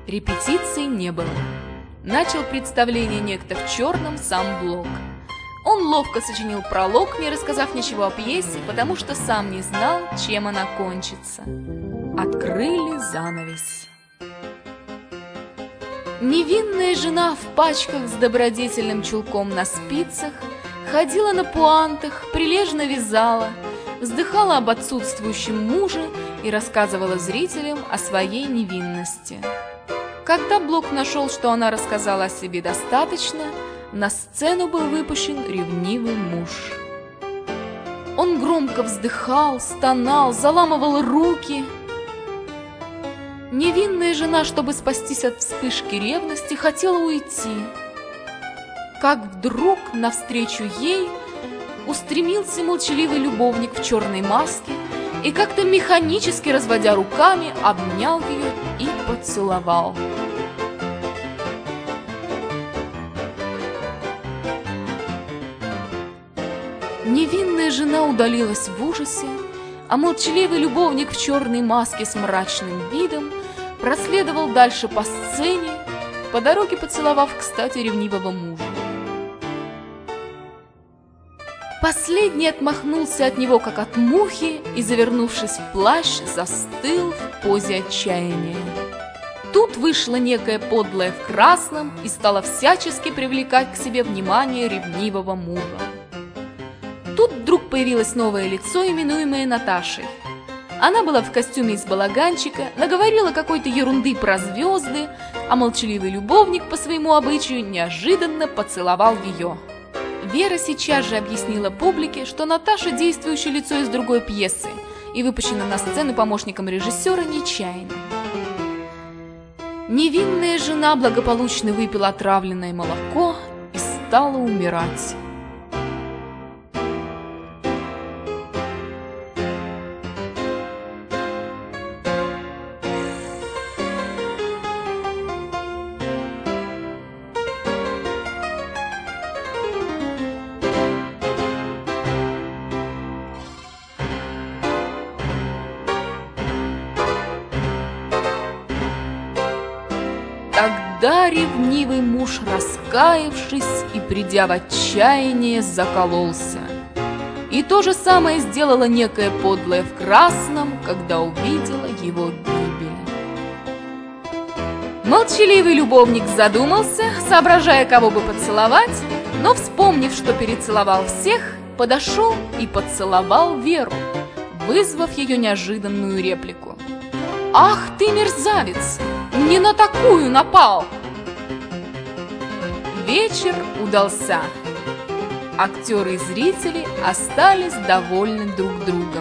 Репетиций не было. Начал представление некто в черном сам Блок. Он ловко сочинил пролог, не рассказав ничего о пьесе, потому что сам не знал, чем она кончится. Открыли занавес. Невинная жена в пачках с добродетельным чулком на спицах ходила на пуантах, прилежно вязала, вздыхала об отсутствующем муже и рассказывала зрителям о своей невинности. Когда Блок нашел, что она рассказала о себе достаточно, на сцену был выпущен ревнивый муж. Он громко вздыхал, стонал, заламывал руки. Невинная жена, чтобы спастись от вспышки ревности, хотела уйти. Как вдруг навстречу ей устремился молчаливый любовник в черной маске и, как-то механически разводя руками, обнял ее и поцеловал. Невинная жена удалилась в ужасе, а молчаливый любовник в черной маске с мрачным видом проследовал дальше по сцене, по дороге поцеловав, кстати, ревнивого мужа. Последний отмахнулся от него, как от мухи, и, завернувшись в плащ, застыл в позе отчаяния. Тут вышла некая подлая в красном и стала всячески привлекать к себе внимание ревнивого мужа. Тут вдруг появилось новое лицо, именуемое Наташей. Она была в костюме из балаганчика, наговорила какой-то ерунды про звезды, а молчаливый любовник по своему обычаю неожиданно поцеловал ее. Вера сейчас же объяснила публике, что Наташа – действующее лицо из другой пьесы и выпущена на сцену помощником режиссера нечаянно. Невинная жена благополучно выпила отравленное молоко и стала умирать. Тогда ревнивый муж, раскаявшись и придя в отчаяние, закололся. И то же самое сделала некая подлая в красном, когда увидела его гибель. Молчаливый любовник задумался, соображая, кого бы поцеловать, но, вспомнив, что перецеловал всех, подошел и поцеловал Веру, вызвав ее неожиданную реплику. «Ах ты, мерзавец! Не на такую напал!» Вечер удался. Актеры и зрители остались довольны друг другом.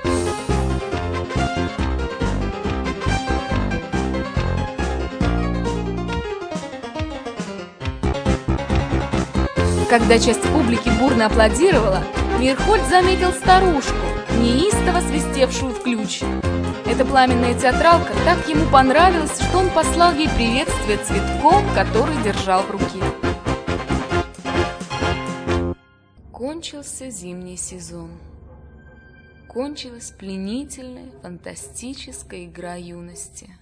Когда часть публики бурно аплодировала, Мирхольд заметил старушку, неистово свистевшую в ключ. Эта пламенная театралка так ему понравилась, что он послал ей приветствие цветком, который держал в руке. Кончился зимний сезон. Кончилась пленительная, фантастическая игра юности.